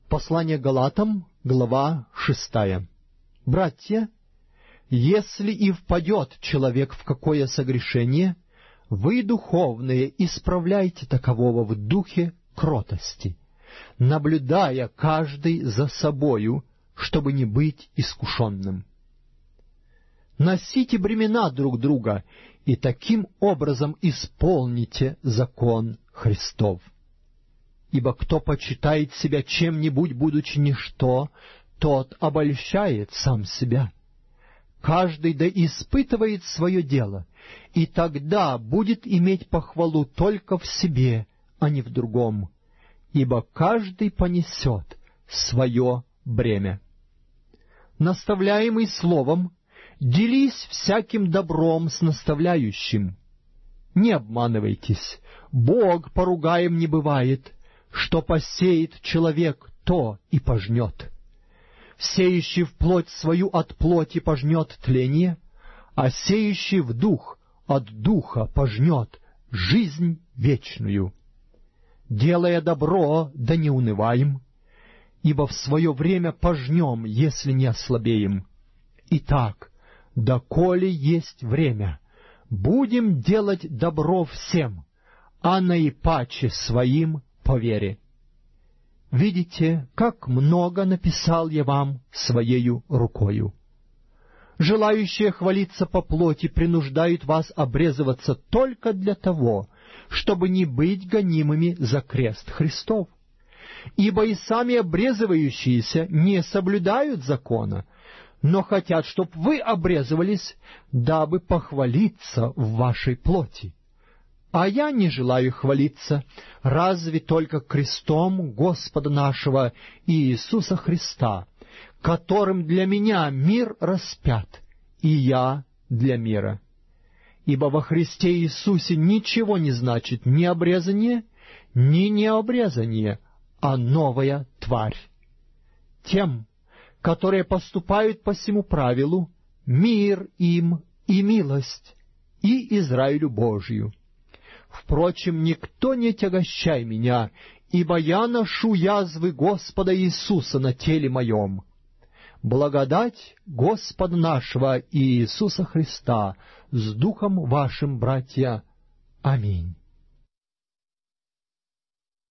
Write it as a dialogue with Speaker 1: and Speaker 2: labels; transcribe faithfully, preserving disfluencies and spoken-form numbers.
Speaker 1: Послание Галатам, глава шестая. «Братья, если и впадет человек в какое согрешение, вы, духовные, исправляйте такового в духе кротости, наблюдая каждый за собою, чтобы не быть искушенным. Носите бремена друг друга, и таким образом исполните закон Христов. Ибо кто почитает себя чем-нибудь, будучи ничто, тот обольщает сам себя. Каждый да испытывает свое дело, и тогда будет иметь похвалу только в себе, а не в другом, ибо каждый понесет свое бремя. Наставляемый словом, делись всяким добром с наставляющим. Не обманывайтесь, Бог поругаем не бывает, что посеет человек, то и пожнет. Сеющий в плоть свою от плоти пожнет тление, а сеющий в дух от духа пожнет жизнь вечную. Делая добро, да не унываем, ибо в свое время пожнем, если не ослабеем. Итак, доколе есть время, будем делать добро всем, а наипаче своим по вере. Видите, как много написал я вам своею рукою. Желающие хвалиться по плоти принуждают вас обрезываться только для того, чтобы не быть гонимыми за крест Христов. Ибо и сами обрезывающиеся не соблюдают закона, но хотят, чтоб вы обрезывались, дабы похвалиться в вашей плоти. А я не желаю хвалиться, разве только крестом Господа нашего Иисуса Христа, которым для меня мир распят, и я для мира. Ибо во Христе Иисусе ничего не значит ни обрезание, ни необрезание, а новая тварь. Тем, которые поступают по сему правилу, мир им и милость, и Израилю Божию. Впрочем, никто не тягощай меня, ибо я ношу язвы Господа Иисуса на теле моем. Благодать Господа нашего Иисуса Христа с духом вашим, братья. Аминь».